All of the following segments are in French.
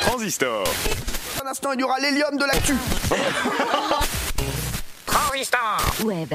Transistor. Un instant, il y aura l'hélium de l'actu. Transistor Web.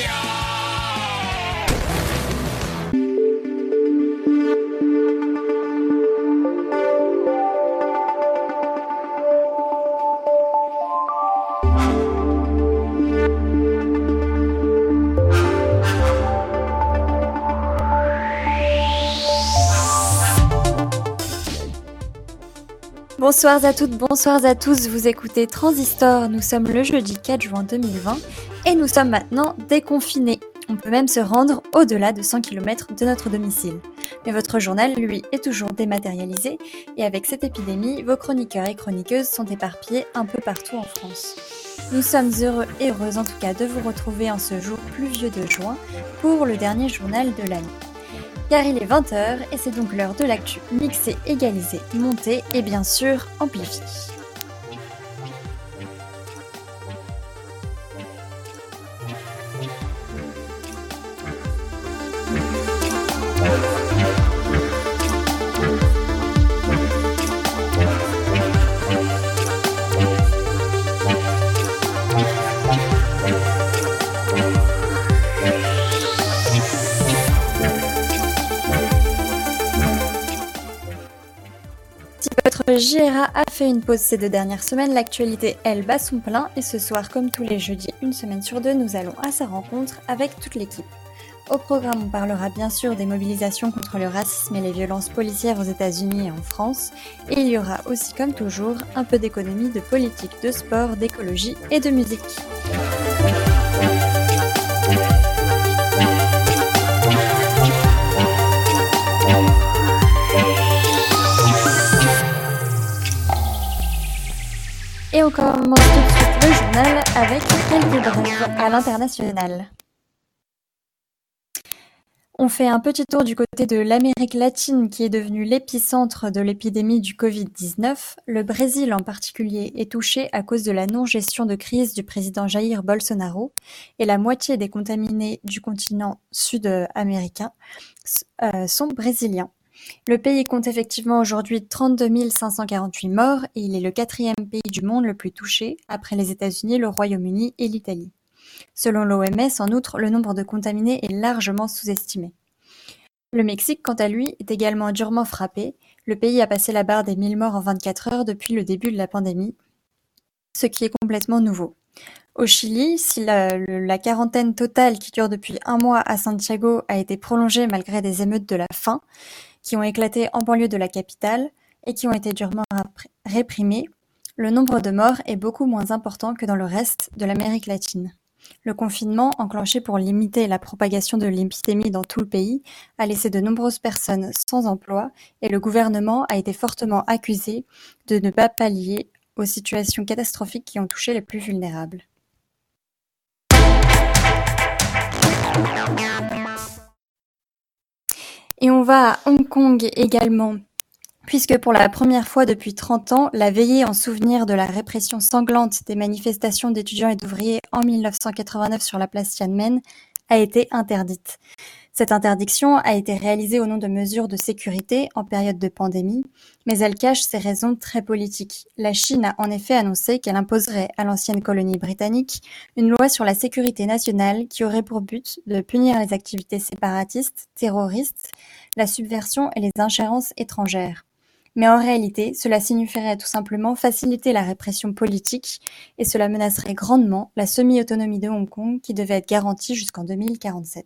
Bonsoir à toutes, bonsoir à tous, vous écoutez Transistor, nous sommes le jeudi 4 juin 2020 et nous sommes maintenant déconfinés. On peut même se rendre au-delà de 100 km de notre domicile. Mais votre journal, lui, est toujours dématérialisé et avec cette épidémie, vos chroniqueurs et chroniqueuses sont éparpillés un peu partout en France. Nous sommes heureux et heureuses en tout cas de vous retrouver en ce jour pluvieux de juin pour le dernier journal de l'année. Car il est 20h et c'est donc l'heure de l'actu mixée, égalisée, montée et bien sûr amplifiée. Votre JRA a fait une pause ces 2 dernières semaines, l'actualité elle bat son plein et ce soir comme tous les jeudis, une semaine sur 2, nous allons à sa rencontre avec toute l'équipe. Au programme on parlera bien sûr des mobilisations contre le racisme et les violences policières aux États-Unis et en France et il y aura aussi comme toujours un peu d'économie, de politique, de sport, d'écologie et de musique. Et on commence tout de suite le journal avec quelques brèves à l'international. On fait un petit tour du côté de l'Amérique latine qui est devenue l'épicentre de l'épidémie du Covid-19. Le Brésil en particulier est touché à cause de la non-gestion de crise du président Jair Bolsonaro et la moitié des contaminés du continent sud-américain sont brésiliens. Le pays compte effectivement aujourd'hui 32 548 morts et il est le 4e pays du monde le plus touché, après les États-Unis, le Royaume-Uni et l'Italie. Selon l'OMS, en outre, le nombre de contaminés est largement sous-estimé. Le Mexique, quant à lui, est également durement frappé. Le pays a passé la barre des 1000 morts en 24 heures depuis le début de la pandémie, ce qui est complètement nouveau. Au Chili, si la quarantaine totale qui dure depuis 1 mois à Santiago a été prolongée malgré des émeutes de la faim, qui ont éclaté en banlieue de la capitale et qui ont été durement réprimés, le nombre de morts est beaucoup moins important que dans le reste de l'Amérique latine. Le confinement, enclenché pour limiter la propagation de l'épidémie dans tout le pays, a laissé de nombreuses personnes sans emploi et le gouvernement a été fortement accusé de ne pas pallier aux situations catastrophiques qui ont touché les plus vulnérables. Et on va à Hong Kong également, puisque pour la première fois depuis 30 ans, la veillée en souvenir de la répression sanglante des manifestations d'étudiants et d'ouvriers en 1989 sur la place Tiananmen a été interdite. Cette interdiction a été réalisée au nom de mesures de sécurité en période de pandémie, mais elle cache ses raisons très politiques. La Chine a en effet annoncé qu'elle imposerait à l'ancienne colonie britannique une loi sur la sécurité nationale qui aurait pour but de punir les activités séparatistes, terroristes, la subversion et les ingérences étrangères. Mais en réalité, cela signifierait tout simplement faciliter la répression politique et cela menacerait grandement la semi-autonomie de Hong Kong qui devait être garantie jusqu'en 2047.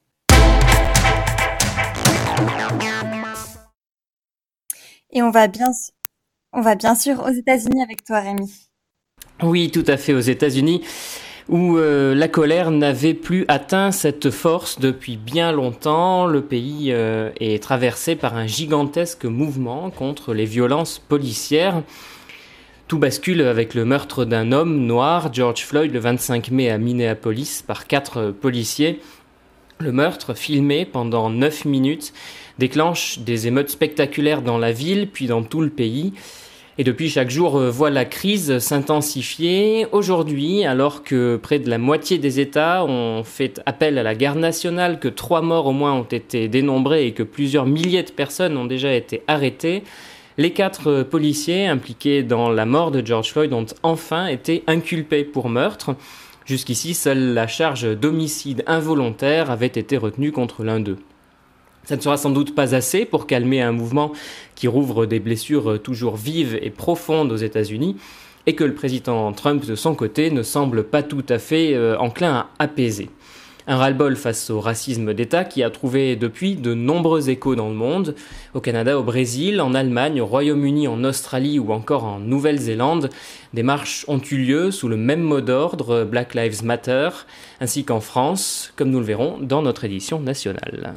Et on va bien sûr aux États-Unis avec toi, Rémi. Oui, tout à fait, aux États-Unis, où la colère n'avait plus atteint cette force depuis bien longtemps. Le pays est traversé par un gigantesque mouvement contre les violences policières. Tout bascule avec le meurtre d'un homme noir, George Floyd, le 25 mai à Minneapolis, par 4 policiers. Le meurtre, filmé pendant 9 minutes, déclenche des émeutes spectaculaires dans la ville, puis dans tout le pays. Et depuis, chaque jour voit la crise s'intensifier. Aujourd'hui, alors que près de la moitié des États ont fait appel à la garde nationale, que 3 morts au moins ont été dénombrés et que plusieurs milliers de personnes ont déjà été arrêtées, Les 4 policiers impliqués dans la mort de George Floyd ont enfin été inculpés pour meurtre. Jusqu'ici, seule la charge d'homicide involontaire avait été retenue contre l'un d'eux. Ça ne sera sans doute pas assez pour calmer un mouvement qui rouvre des blessures toujours vives et profondes aux États-Unis, et que le président Trump, de son côté, ne semble pas tout à fait enclin à apaiser. Un ras-le-bol face au racisme d'État qui a trouvé depuis de nombreux échos dans le monde, au Canada, au Brésil, en Allemagne, au Royaume-Uni, en Australie ou encore en Nouvelle-Zélande. Des marches ont eu lieu sous le même mot d'ordre, Black Lives Matter, ainsi qu'en France, comme nous le verrons dans notre édition nationale.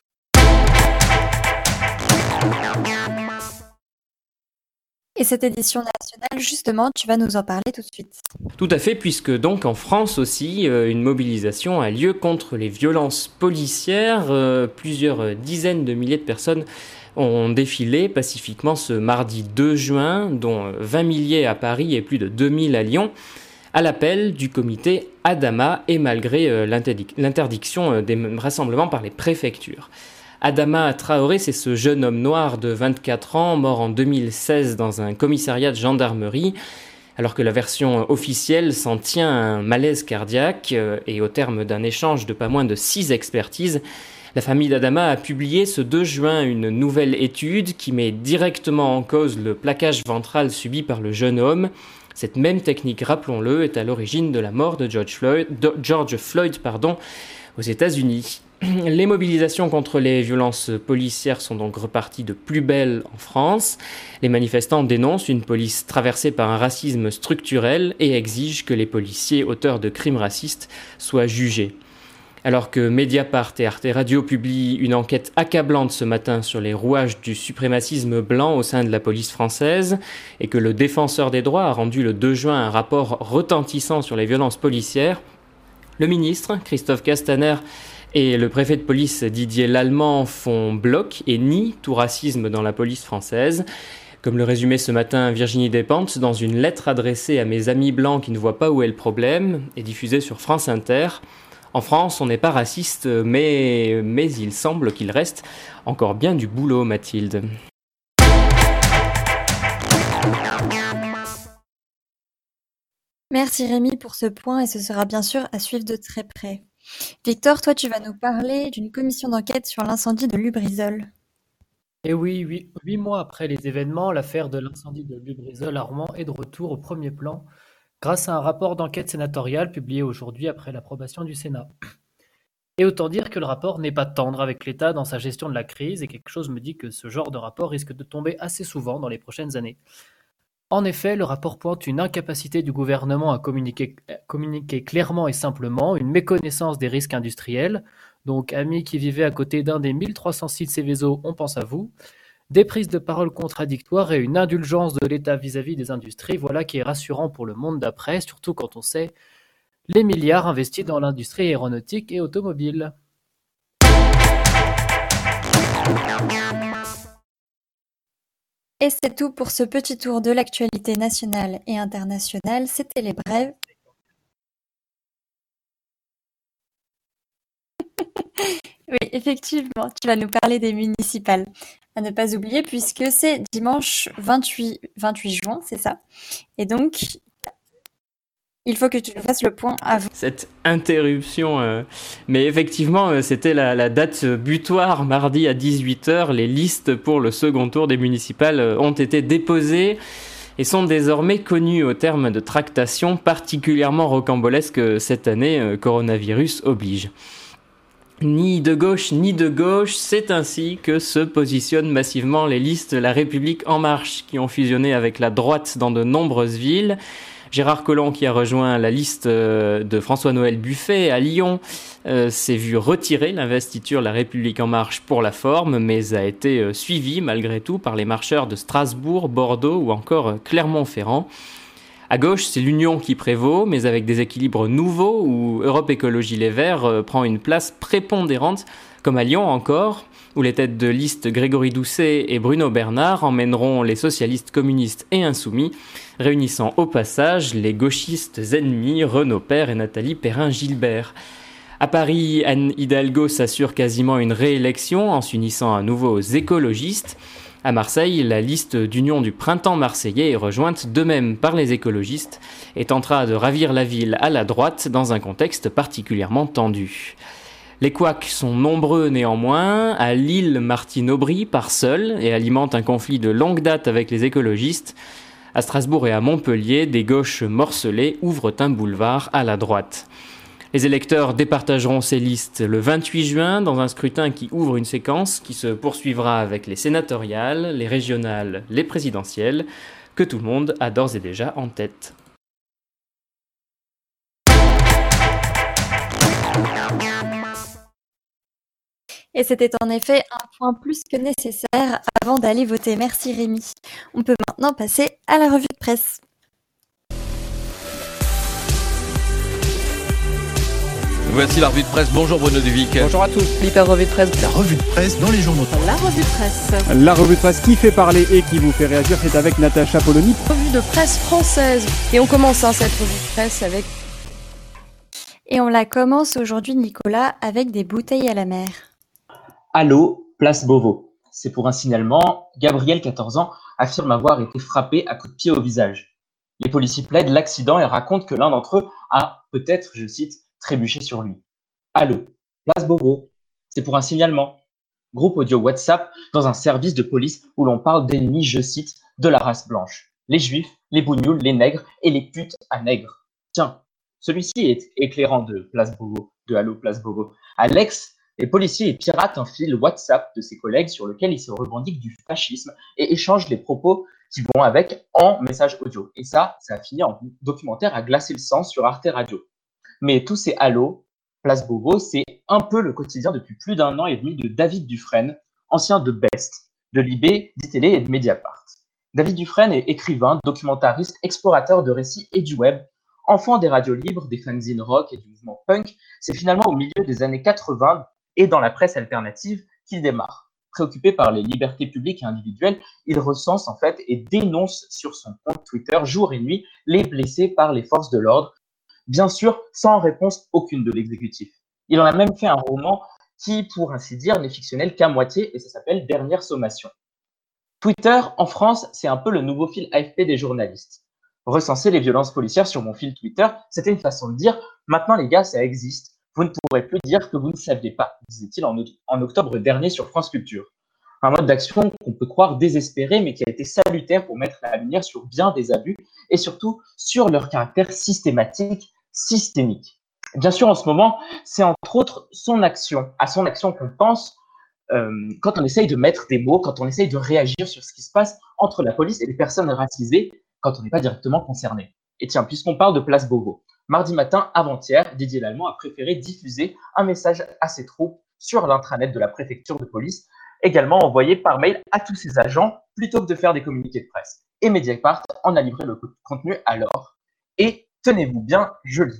Et cette édition nationale, justement, tu vas nous en parler tout de suite. Tout à fait, puisque donc en France aussi, une mobilisation a lieu contre les violences policières. Plusieurs dizaines de milliers de personnes ont défilé pacifiquement ce mardi 2 juin, dont 20 milliers à Paris et plus de 2000 à Lyon, à l'appel du comité Adama et malgré l'interdiction des rassemblements par les préfectures. Adama Traoré, c'est ce jeune homme noir de 24 ans, mort en 2016 dans un commissariat de gendarmerie, alors que la version officielle s'en tient à un malaise cardiaque, et au terme d'un échange de pas moins de 6 expertises, la famille d'Adama a publié ce 2 juin une nouvelle étude qui met directement en cause le plaquage ventral subi par le jeune homme. Cette même technique, rappelons-le, est à l'origine de la mort de George Floyd, aux États-Unis. Les mobilisations contre les violences policières sont donc reparties de plus belle en France. Les manifestants dénoncent une police traversée par un racisme structurel et exigent que les policiers auteurs de crimes racistes soient jugés. Alors que Mediapart et Arte Radio publient une enquête accablante ce matin sur les rouages du suprémacisme blanc au sein de la police française et que le défenseur des droits a rendu le 2 juin un rapport retentissant sur les violences policières, le ministre Christophe Castaner et le préfet de police Didier Lallement font bloc et nient tout racisme dans la police française. Comme le résumait ce matin Virginie Despentes dans une lettre adressée à mes amis blancs qui ne voient pas où est le problème et diffusée sur France Inter. En France, on n'est pas raciste, mais il semble qu'il reste encore bien du boulot, Mathilde. Merci Rémi pour ce point et ce sera bien sûr à suivre de très près. Victor, toi tu vas nous parler d'une commission d'enquête sur l'incendie de Lubrizol. Et oui, 8 mois après les événements, l'affaire de l'incendie de Lubrizol à Rouen est de retour au premier plan grâce à un rapport d'enquête sénatoriale publié aujourd'hui après l'approbation du Sénat. Et autant dire que le rapport n'est pas tendre avec l'État dans sa gestion de la crise et quelque chose me dit que ce genre de rapport risque de tomber assez souvent dans les prochaines années. En effet, le rapport pointe une incapacité du gouvernement à communiquer clairement et simplement, une méconnaissance des risques industriels. Donc, amis qui vivaient à côté d'un des 1300 sites Seveso, on pense à vous. Des prises de parole contradictoires et une indulgence de l'État vis-à-vis des industries, voilà qui est rassurant pour le monde d'après, surtout quand on sait les milliards investis dans l'industrie aéronautique et automobile. Et c'est tout pour ce petit tour de l'actualité nationale et internationale. C'était les brèves. Oui, effectivement, tu vas nous parler des municipales. À ne pas oublier puisque c'est dimanche 28 juin, c'est ça. Et donc, il faut que tu nous fasses le point avant. Cette interruption, mais effectivement, c'était la date butoir, mardi à 18h. Les listes pour le second tour des municipales ont été déposées et sont désormais connues au terme de tractations particulièrement rocambolesques cette année, coronavirus oblige. Ni de gauche, c'est ainsi que se positionnent massivement les listes La République En Marche qui ont fusionné avec la droite dans de nombreuses villes. Gérard Collomb, qui a rejoint la liste de François-Noël Buffet à Lyon, s'est vu retirer l'investiture La République En Marche pour la forme, mais a été suivi malgré tout par les marcheurs de Strasbourg, Bordeaux ou encore Clermont-Ferrand. À gauche, c'est l'union qui prévaut, mais avec des équilibres nouveaux où Europe Écologie Les Verts prend une place prépondérante, comme à Lyon encore, où les têtes de liste Grégory Doucet et Bruno Bernard emmèneront les socialistes communistes et insoumis, réunissant au passage les gauchistes ennemis Renaud Père et Nathalie Perrin-Gilbert. À Paris, Anne Hidalgo s'assure quasiment une réélection en s'unissant à nouveau aux écologistes. À Marseille, la liste d'Union du printemps marseillais est rejointe de même par les écologistes et tentera de ravir la ville à la droite dans un contexte particulièrement tendu. Les couacs sont nombreux néanmoins. À Lille, Martine Aubry part seule et alimente un conflit de longue date avec les écologistes. À Strasbourg et à Montpellier, des gauches morcelées ouvrent un boulevard à la droite. Les électeurs départageront ces listes le 28 juin dans un scrutin qui ouvre une séquence qui se poursuivra avec les sénatoriales, les régionales, les présidentielles, que tout le monde a d'ores et déjà en tête. Et c'était en effet un point plus que nécessaire avant d'aller voter. Merci Rémi. On peut maintenant passer à la revue de presse. Voici la revue de presse. Bonjour Bruno Duvic. Bonjour à tous. L'hyper revue de presse. La revue de presse dans les journaux. La revue de presse. La revue de presse qui fait parler et qui vous fait réagir, c'est avec Natacha Polony. Revue de presse française. Et on commence cette revue de presse avec... Et on la commence aujourd'hui, Nicolas, avec des bouteilles à la mer. Allô, place Beauvau. C'est pour un signalement. Gabriel, 14 ans, affirme avoir été frappé à coups de pied au visage. Les policiers plaident l'accident et racontent que l'un d'entre eux a peut-être, je cite, trébuché sur lui. Allô, place Beauvau. C'est pour un signalement. Groupe audio WhatsApp dans un service de police où l'on parle d'ennemis, je cite, de la race blanche. Les juifs, les bougnoules, les nègres et les putes à nègres. Tiens, celui-ci est éclairant de place Beauvau, de Allô, place Beauvau. Alex, les policiers piratent un fil WhatsApp de ses collègues sur lequel ils se revendiquent du fascisme et échangent les propos qui vont avec en message audio. Et ça a fini en documentaire à glacer le sang sur Arte Radio. Mais tous ces Allô, place Beauvau, c'est un peu le quotidien depuis plus d'1 an et demi de David Dufresne, ancien de Best, de Libé, d'ITélé et de Mediapart. David Dufresne est écrivain, documentariste, explorateur de récits et du web. Enfant des radios libres, des fanzines rock et du mouvement punk, c'est finalement au milieu des années 80 et dans la presse alternative qu'il démarre. Préoccupé par les libertés publiques et individuelles, il recense en fait et dénonce sur son compte Twitter jour et nuit les blessés par les forces de l'ordre, bien sûr sans réponse aucune de l'exécutif. Il en a même fait un roman qui, pour ainsi dire, n'est fictionnel qu'à moitié et ça s'appelle Dernière sommation. Twitter, en France, c'est un peu le nouveau fil AFP des journalistes. Recenser les violences policières sur mon fil Twitter, c'était une façon de dire « Maintenant les gars, ça existe. Vous ne pourrez plus dire que vous ne saviez pas », disait-il en octobre dernier sur France Culture. Un mode d'action qu'on peut croire désespéré, mais qui a été salutaire pour mettre la lumière sur bien des abus et surtout sur leur caractère systématique, systémique. Bien sûr, en ce moment, c'est entre autres à son action qu'on pense quand on essaye de mettre des mots, quand on essaye de réagir sur ce qui se passe entre la police et les personnes racisées, quand on n'est pas directement concerné. Et tiens, puisqu'on parle de place Beauvau, mardi matin, avant-hier, Didier Lallement a préféré diffuser un message à ses troupes sur l'intranet de la préfecture de police, également envoyé par mail à tous ses agents, plutôt que de faire des communiqués de presse. Et Mediapart en a livré le contenu alors. Et tenez-vous bien, je lis.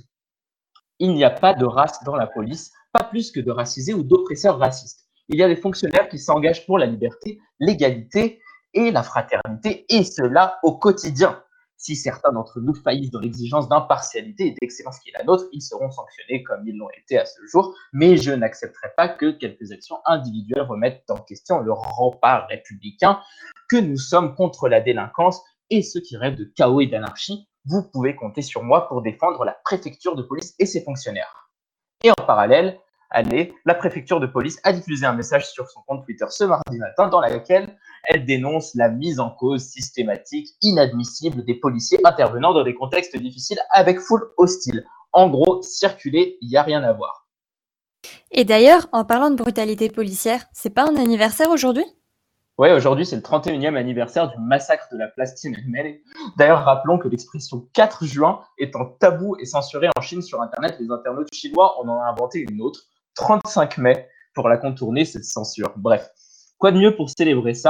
Il n'y a pas de race dans la police, pas plus que de racisés ou d'oppresseurs racistes. Il y a des fonctionnaires qui s'engagent pour la liberté, l'égalité et la fraternité, et cela au quotidien. Si certains d'entre nous faillissent dans l'exigence d'impartialité et d'excellence qui est la nôtre, ils seront sanctionnés comme ils l'ont été à ce jour, mais je n'accepterai pas que quelques actions individuelles remettent en question le rempart républicain que nous sommes contre la délinquance et ceux qui rêvent de chaos et d'anarchie. Vous pouvez compter sur moi pour défendre la préfecture de police et ses fonctionnaires. Et en parallèle, la préfecture de police a diffusé un message sur son compte Twitter ce mardi matin dans lequel elle dénonce la mise en cause systématique, inadmissible des policiers intervenant dans des contextes difficiles avec foule hostile. En gros, circuler, il n'y a rien à voir. Et d'ailleurs, en parlant de brutalité policière, c'est pas un anniversaire aujourd'hui ? Oui, aujourd'hui, c'est le 31e anniversaire du massacre de la place Tiananmen. D'ailleurs, rappelons que l'expression 4 juin étant tabou et censurée en Chine sur Internet, les internautes chinois en ont inventé une autre, 35 mai, pour la contourner, cette censure. Bref, quoi de mieux pour célébrer ça ?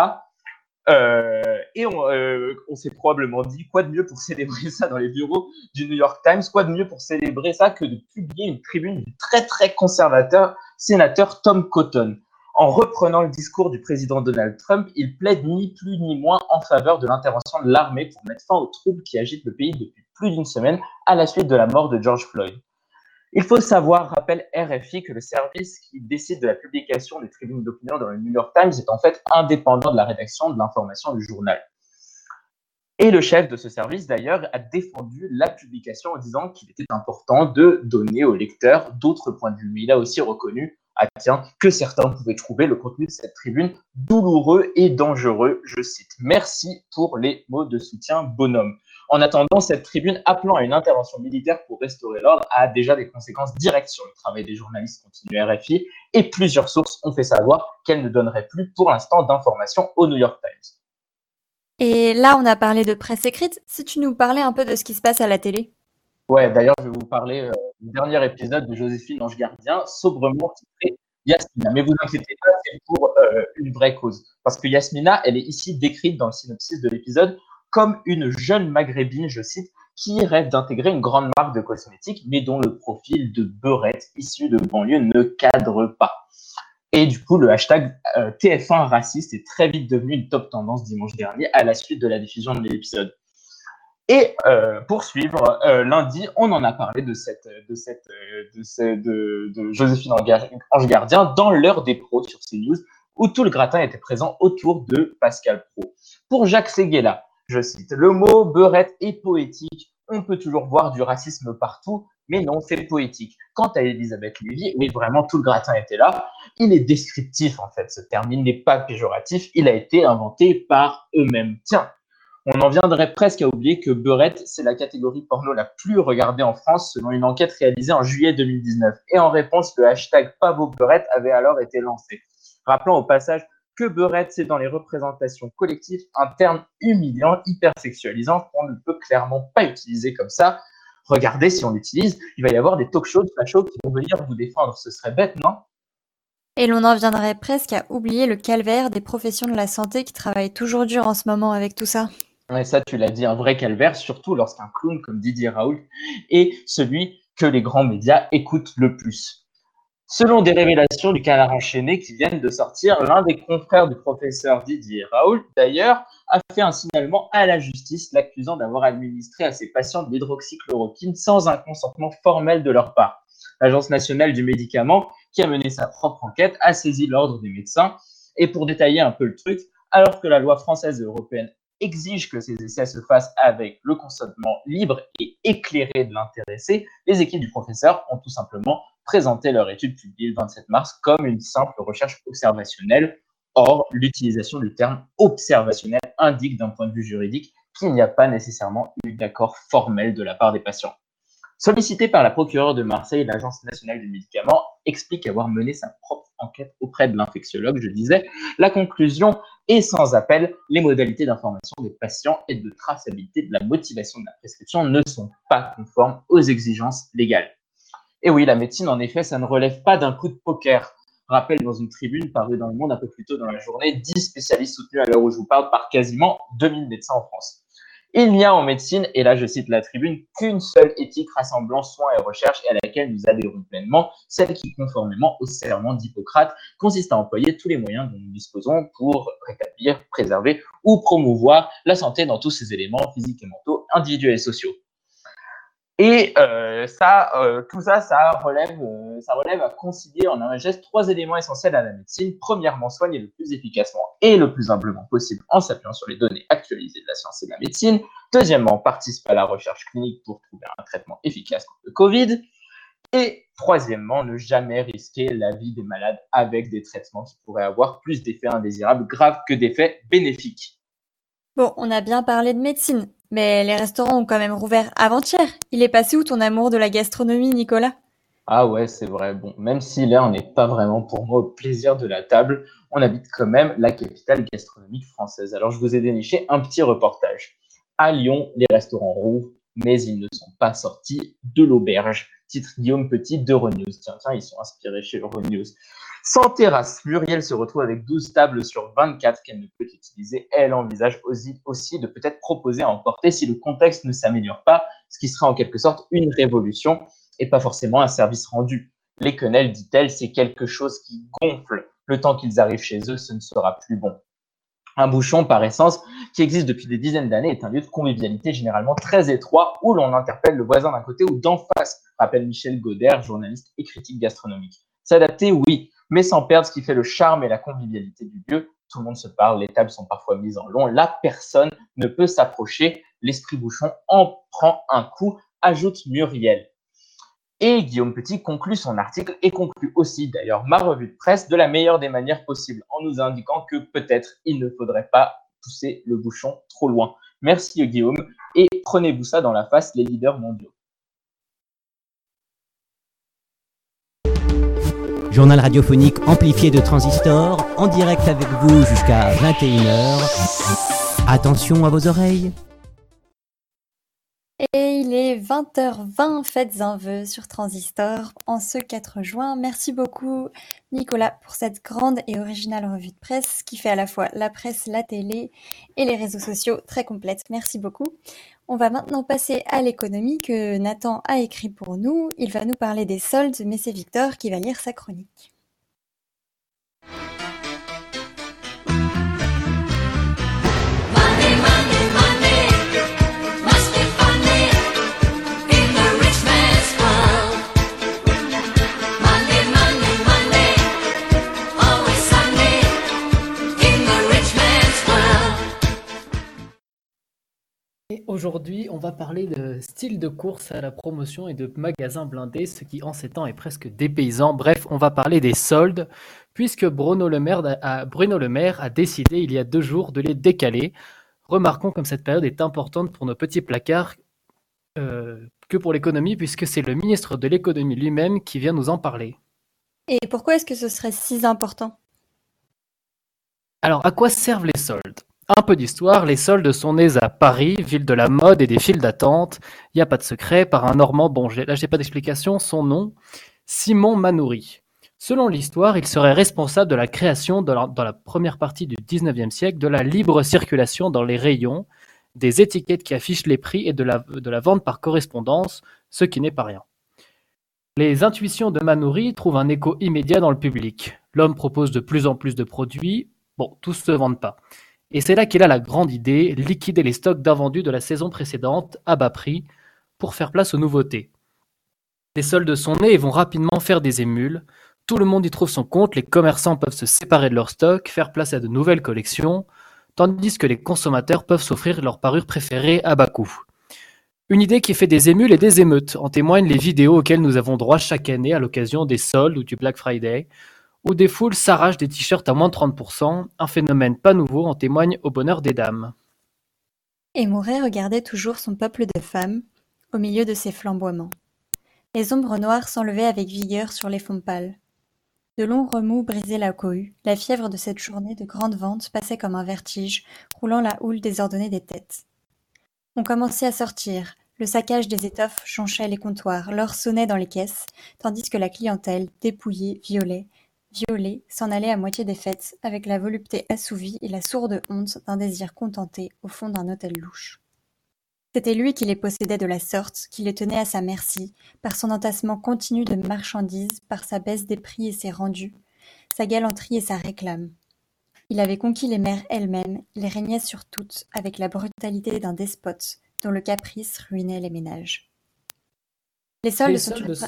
On s'est probablement dit, quoi de mieux pour célébrer ça dans les bureaux du New York Times ? Quoi de mieux pour célébrer ça que de publier une tribune du très très conservateur sénateur Tom Cotton ? En reprenant le discours du président Donald Trump, il plaide ni plus ni moins en faveur de l'intervention de l'armée pour mettre fin aux troubles qui agitent le pays depuis plus d'une semaine à la suite de la mort de George Floyd. Il faut savoir, rappelle RFI, que le service qui décide de la publication des tribunes d'opinion dans le New York Times est en fait indépendant de la rédaction de l'information du journal. Et le chef de ce service, d'ailleurs, a défendu la publication en disant qu'il était important de donner aux lecteurs d'autres points de vue. Mais il a aussi reconnu, que certains pouvaient trouver le contenu de cette tribune douloureux et dangereux. Je cite. Merci pour les mots de soutien, bonhomme. En attendant, cette tribune appelant à une intervention militaire pour restaurer l'ordre a déjà des conséquences directes sur le travail des journalistes, continue RFI, et plusieurs sources ont fait savoir qu'elle ne donnerait plus pour l'instant d'informations au New York Times. Et là, on a parlé de presse écrite. Si tu nous parlais un peu de ce qui se passe à la télé. Ouais, d'ailleurs, je vais vous parler du dernier épisode de Joséphine Ange Gardien, sobrement titré Yasmina. Mais vous inquiétez pas, c'est pour une vraie cause. Parce que Yasmina, elle est ici décrite dans le synopsis de l'épisode comme une jeune maghrébine, je cite, qui rêve d'intégrer une grande marque de cosmétiques, mais dont le profil de beurette issue de banlieue ne cadre pas. Et du coup, le hashtag TF1 raciste est très vite devenu une top tendance dimanche dernier à la suite de la diffusion de l'épisode. Et pour suivre, lundi, on en a parlé de Joséphine Ange Gardien dans l'heure des pros sur CNews, où tout le gratin était présent autour de Pascal Praud. Pour Jacques Séguéla, je cite, le mot beurette est poétique. On peut toujours voir du racisme partout, mais non, c'est poétique. Quant à Elisabeth Lévy, oui, vraiment, tout le gratin était là. Il est descriptif, en fait, ce terme. Il n'est pas péjoratif. Il a été inventé par eux-mêmes. Tiens, on en viendrait presque à oublier que beurette, c'est la catégorie porno la plus regardée en France selon une enquête réalisée en juillet 2019. Et en réponse, le hashtag pas vos beurettes avait alors été lancé. Rappelant au passage que beurette, c'est dans les représentations collectives un terme humiliant, hypersexualisant qu'on ne peut clairement pas utiliser comme ça. Regardez, si on l'utilise, il va y avoir des talk-shows de fachos qui vont venir vous défendre. Ce serait bête, non ? Et l'on en viendrait presque à oublier le calvaire des professions de la santé qui travaillent toujours dur en ce moment avec tout ça. Ouais, ça, tu l'as dit, un vrai calvaire, surtout lorsqu'un clown comme Didier Raoult est celui que les grands médias écoutent le plus. Selon des révélations du Canard enchaîné qui viennent de sortir, l'un des confrères du professeur Didier Raoult, d'ailleurs, a fait un signalement à la justice l'accusant d'avoir administré à ses patients de l'hydroxychloroquine sans un consentement formel de leur part. L'Agence nationale du médicament, qui a mené sa propre enquête, a saisi l'ordre des médecins. Et pour détailler un peu le truc, alors que la loi française et européenne exige que ces essais se fassent avec le consentement libre et éclairé de l'intéressé, les équipes du professeur ont tout simplement présenté leur étude publiée le 27 mars comme une simple recherche observationnelle. Or, l'utilisation du terme observationnel indique d'un point de vue juridique qu'il n'y a pas nécessairement eu d'accord formel de la part des patients. Sollicité par la procureure de Marseille, l'Agence nationale du médicament explique avoir mené sa propre enquête auprès de l'infectiologue, je disais. La conclusion est sans appel, les modalités d'information des patients et de traçabilité de la motivation de la prescription ne sont pas conformes aux exigences légales. Et oui, la médecine, en effet, ça ne relève pas d'un coup de poker. Rappel dans une tribune parue dans Le Monde un peu plus tôt dans la journée, 10 spécialistes soutenus à l'heure où je vous parle par quasiment 2000 médecins en France. Il n'y a en médecine, et là je cite la tribune, qu'une seule éthique rassemblant soins et recherche et à laquelle nous adhérons pleinement, celle qui, conformément au serment d'Hippocrate, consiste à employer tous les moyens dont nous disposons pour rétablir, préserver ou promouvoir la santé dans tous ses éléments physiques et mentaux, individuels et sociaux. Et tout ça, ça relève à concilier en un geste 3 éléments essentiels à la médecine. Premièrement, soigner le plus efficacement et le plus humblement possible en s'appuyant sur les données actualisées de la science et de la médecine. Deuxièmement, participer à la recherche clinique pour trouver un traitement efficace contre le Covid. Et troisièmement, ne jamais risquer la vie des malades avec des traitements qui pourraient avoir plus d'effets indésirables graves que d'effets bénéfiques. Bon, on a bien parlé de médecine, mais les restaurants ont quand même rouvert avant-hier. Il est passé où ton amour de la gastronomie, Nicolas ? Ah ouais, c'est vrai. Bon, même si l'heure n'est pas vraiment pour moi au plaisir de la table, on habite quand même la capitale gastronomique française. Alors, je vous ai déniché un petit reportage. À Lyon, les restaurants rouvrent, mais ils ne sont pas sortis de l'auberge. Titre Guillaume Petit d'Euronews. Tiens, ils sont inspirés chez Euronews. Sans terrasse, Muriel se retrouve avec 12 tables sur 24 qu'elle ne peut utiliser. Elle envisage aussi de peut-être proposer à emporter si le contexte ne s'améliore pas, ce qui sera en quelque sorte une révolution et pas forcément un service rendu. Les quenelles, dit-elle, c'est quelque chose qui gonfle. Le temps qu'ils arrivent chez eux, ce ne sera plus bon. Un bouchon, par essence, qui existe depuis des dizaines d'années, est un lieu de convivialité généralement très étroit où l'on interpelle le voisin d'un côté ou d'en face rappelle Michel Gaudert, journaliste et critique gastronomique. S'adapter, oui, mais sans perdre ce qui fait le charme et la convivialité du lieu. Tout le monde se parle, les tables sont parfois mises en long, la personne ne peut s'approcher, l'esprit bouchon en prend un coup, ajoute Muriel. Et Guillaume Petit conclut son article et conclut aussi d'ailleurs ma revue de presse de la meilleure des manières possibles en nous indiquant que peut-être il ne faudrait pas pousser le bouchon trop loin. Merci Guillaume et prenez-vous ça dans la face les leaders mondiaux. Journal radiophonique amplifié de Transistor, en direct avec vous jusqu'à 21h. Attention à vos oreilles. Et il est 20h20, faites un vœu sur Transistor en ce 4 juin. Merci beaucoup Nicolas pour cette grande et originale revue de presse qui fait à la fois la presse, la télé et les réseaux sociaux très complète. Merci beaucoup. On va maintenant passer à l'économie que Nathan a écrit pour nous. Il va nous parler des soldes, mais c'est Victor qui va lire sa chronique. Et aujourd'hui, on va parler de style de course à la promotion et de magasins blindés, ce qui en ces temps est presque dépaysant. Bref, on va parler des soldes, puisque Bruno Le Maire a décidé il y a 2 jours de les décaler. Remarquons comme cette période est importante pour nos petits placards que pour l'économie, puisque c'est le ministre de l'économie lui-même qui vient nous en parler. Et pourquoi est-ce que ce serait si important ? Alors, à quoi servent les soldes ? Un peu d'histoire, les soldes sont nés à Paris, ville de la mode et des files d'attente. Il n'y a pas de secret, par un Normand, là j'ai pas d'explication, son nom, Simon Manoury. Selon l'histoire, il serait responsable de la création, dans la première partie du 19e siècle, de la libre circulation dans les rayons, des étiquettes qui affichent les prix et de la vente par correspondance, ce qui n'est pas rien. Les intuitions de Manoury trouvent un écho immédiat dans le public. L'homme propose de plus en plus de produits, tous se vendent pas. Et c'est là qu'il a la grande idée, liquider les stocks d'invendus de la saison précédente à bas prix pour faire place aux nouveautés. Les soldes sont nés et vont rapidement faire des émules. Tout le monde y trouve son compte, les commerçants peuvent se séparer de leurs stocks, faire place à de nouvelles collections, tandis que les consommateurs peuvent s'offrir leurs parures préférées à bas coût. Une idée qui fait des émules et des émeutes, en témoignent les vidéos auxquelles nous avons droit chaque année à l'occasion des soldes ou du Black Friday, où des foules s'arrachent des t-shirts à moins de 30%, un phénomène pas nouveau en témoigne au bonheur des dames. Et Mouret regardait toujours son peuple de femmes, au milieu de ses flamboiements. Les ombres noires s'enlevaient avec vigueur sur les fonds pâles. De longs remous brisaient la cohue, la fièvre de cette journée de grande vente passait comme un vertige, roulant la houle désordonnée des têtes. On commençait à sortir, le saccage des étoffes jonchait les comptoirs, l'or sonnait dans les caisses, tandis que la clientèle, dépouillée, violée, s'en allait à moitié défaite, avec la volupté assouvie et la sourde honte d'un désir contenté au fond d'un hôtel louche. C'était lui qui les possédait de la sorte, qui les tenait à sa merci, par son entassement continu de marchandises, par sa baisse des prix et ses rendus, sa galanterie et sa réclame. Il avait conquis les mers elles-mêmes, il régnait sur toutes, avec la brutalité d'un despote, dont le caprice ruinait les ménages. Les soldes sont une...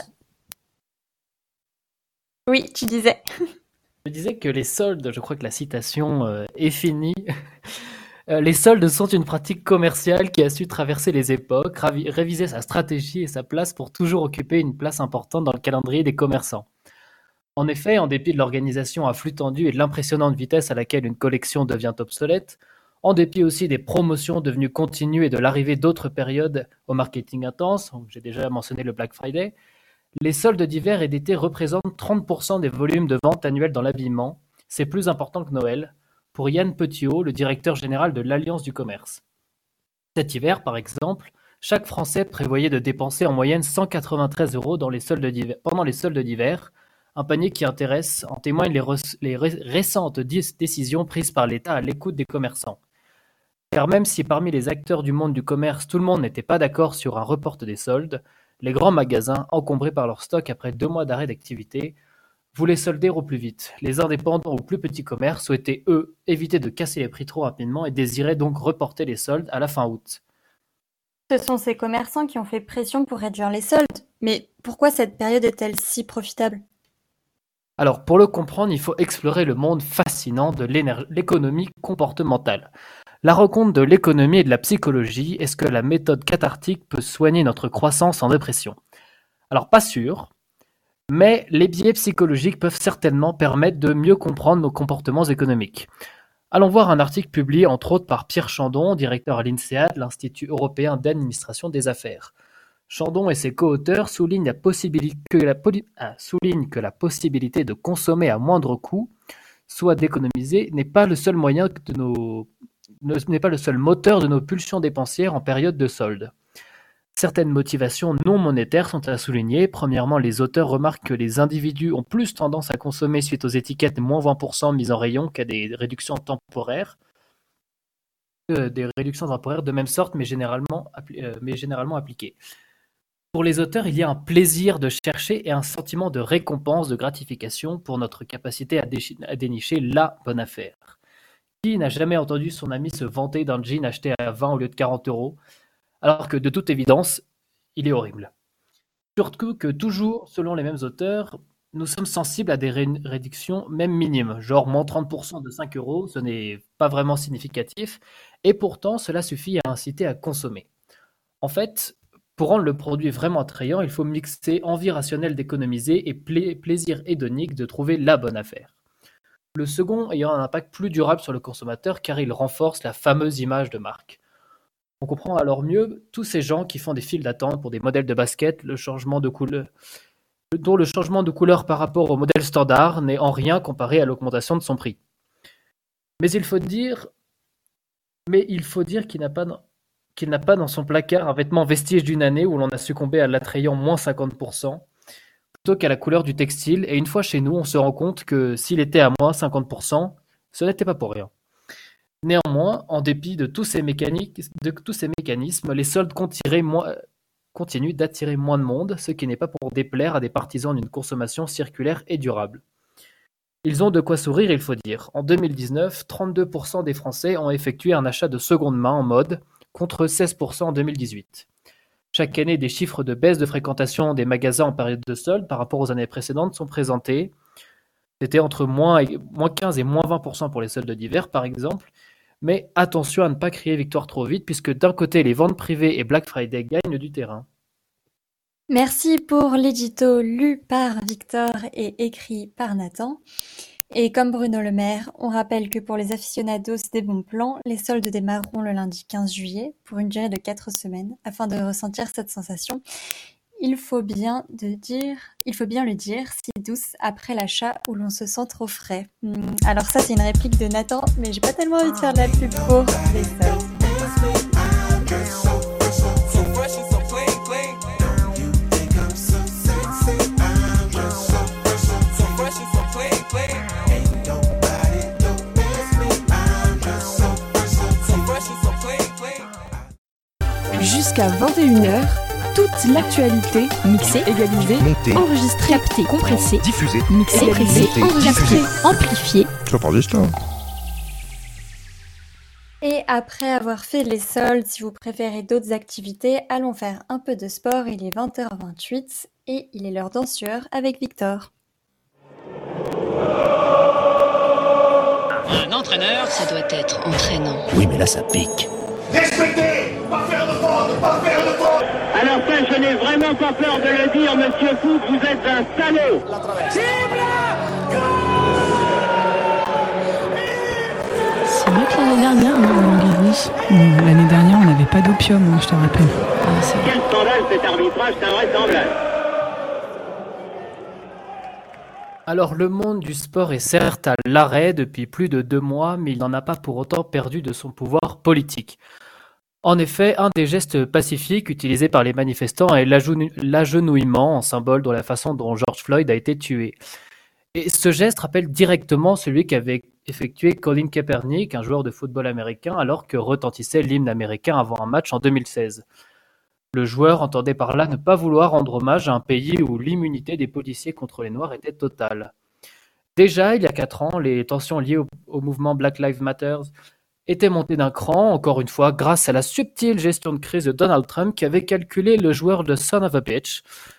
Oui, tu disais. Je disais que les soldes, je crois que la citation est finie. Les soldes sont une pratique commerciale qui a su traverser les époques, réviser sa stratégie et sa place pour toujours occuper une place importante dans le calendrier des commerçants. En effet, en dépit de l'organisation à flux tendu et de l'impressionnante vitesse à laquelle une collection devient obsolète, en dépit aussi des promotions devenues continues et de l'arrivée d'autres périodes au marketing intense, j'ai déjà mentionné le Black Friday, les soldes d'hiver et d'été représentent 30% des volumes de vente annuels dans l'habillement. C'est plus important que Noël, pour Yann Petiot, le directeur général de l'Alliance du commerce. Cet hiver, par exemple, chaque Français prévoyait de dépenser en moyenne 193 € pendant les soldes d'hiver, un panier qui intéresse, en témoignent les récentes décisions prises par l'État à l'écoute des commerçants. Car même si parmi les acteurs du monde du commerce, tout le monde n'était pas d'accord sur un report des soldes, les grands magasins, encombrés par leur stock après 2 mois d'arrêt d'activité, voulaient solder au plus vite. Les indépendants ou plus petits commerces souhaitaient, eux, éviter de casser les prix trop rapidement et désiraient donc reporter les soldes à la fin août. Ce sont ces commerçants qui ont fait pression pour réduire les soldes, Mais pourquoi cette période est-elle si profitable? Alors, pour le comprendre, il faut explorer le monde fascinant de l'économie comportementale. La rencontre de l'économie et de la psychologie, est-ce que la méthode cathartique peut soigner notre croissance en dépression? Alors, pas sûr, mais les biais psychologiques peuvent certainement permettre de mieux comprendre nos comportements économiques. Allons voir un article publié entre autres par Pierre Chandon, directeur à l'INSEAD, l'Institut européen d'administration des affaires. Chandon et ses co-auteurs soulignent que la possibilité de consommer à moindre coût, soit d'économiser, n'est pas le seul moteur de nos pulsions dépensières en période de solde. Certaines motivations non monétaires sont à souligner. Premièrement, les auteurs remarquent que les individus ont plus tendance à consommer suite aux étiquettes moins 20% mises en rayon qu'à des réductions temporaires. Des réductions temporaires de même sorte, mais généralement appliquées. Pour les auteurs, il y a un plaisir de chercher et un sentiment de récompense, de gratification pour notre capacité à dénicher la bonne affaire. Qui n'a jamais entendu son ami se vanter d'un jean acheté à 20 au lieu de 40 €, alors que de toute évidence, il est horrible. Surtout que toujours, selon les mêmes auteurs, nous sommes sensibles à des réductions même minimes, genre moins 30% de 5 €, ce n'est pas vraiment significatif, et pourtant cela suffit à inciter à consommer. En fait, pour rendre le produit vraiment attrayant, il faut mixer envie rationnelle d'économiser et plaisir hédonique de trouver la bonne affaire. Le second ayant un impact plus durable sur le consommateur car il renforce la fameuse image de marque. On comprend alors mieux tous ces gens qui font des files d'attente pour des modèles de basket, dont le changement de couleur par rapport au modèle standard n'est en rien comparé à l'augmentation de son prix. Mais il faut dire qu'il n'a pas dans son placard un vêtement vestige d'une année où l'on a succombé à l'attrayant moins 50%, plutôt qu'à la couleur du textile, et une fois chez nous, on se rend compte que s'il était à moins 50%, ce n'était pas pour rien. Néanmoins, en dépit de tous ces mécanismes, les soldes continuent d'attirer moins de monde, ce qui n'est pas pour déplaire à des partisans d'une consommation circulaire et durable. Ils ont de quoi sourire, il faut dire. En 2019, 32% des Français ont effectué un achat de seconde main en mode, contre 16% en 2018. Chaque année, des chiffres de baisse de fréquentation des magasins en période de solde par rapport aux années précédentes sont présentés. C'était entre moins 15 et moins 20% pour les soldes d'hiver, par exemple. Mais attention à ne pas crier victoire trop vite, puisque d'un côté, les ventes privées et Black Friday gagnent du terrain. Merci pour l'édito lu par Victor et écrit par Nathan. Et comme Bruno Le Maire, on rappelle que pour les aficionados des bons plans, les soldes démarreront le lundi 15 juillet pour une durée de 4 semaines. Afin de ressentir cette sensation, il faut bien le dire, si douce après l'achat où l'on se sent trop frais. Alors ça, c'est une réplique de Nathan, mais j'ai pas tellement envie de faire de la pub pour les soldes. Jusqu'à 21h, toute l'actualité mixée, égalisée, Montée, enregistrée, captée, compressée, diffusée, mixée, égalisée, pressée, enregistrée, amplifiée. Ça part d'histoire. Et après avoir fait les soldes, si vous préférez d'autres activités, allons faire un peu de sport. Il est 20h28 et il est l'heure d'en sueur avec Victor. Un entraîneur, ça doit être entraînant. Oui, mais là, ça pique. Respectez! Pas faire de faute! Pas faire de faute! Alors ça, je n'ai vraiment pas peur de le dire, monsieur Foot, vous êtes un salaud! C'est vrai que l'année dernière, l'année dernière, on n'avait pas d'opium, je te rappelle. Quel scandale cet arbitrage, c'est invraisemblable! Alors le monde du sport est certes à l'arrêt depuis plus de 2 mois, mais il n'en a pas pour autant perdu de son pouvoir politique. En effet, un des gestes pacifiques utilisés par les manifestants est l'agenouillement, en symbole de la façon dont George Floyd a été tué. Et ce geste rappelle directement celui qu'avait effectué Colin Kaepernick, un joueur de football américain, alors que retentissait l'hymne américain avant un match en 2016. Le joueur entendait par là ne pas vouloir rendre hommage à un pays où l'immunité des policiers contre les Noirs était totale. Déjà, il y a 4 ans, les tensions liées au mouvement Black Lives Matter étaient montées d'un cran, encore une fois, grâce à la subtile gestion de crise de Donald Trump qui avait calculé le joueur de Son of a Bitch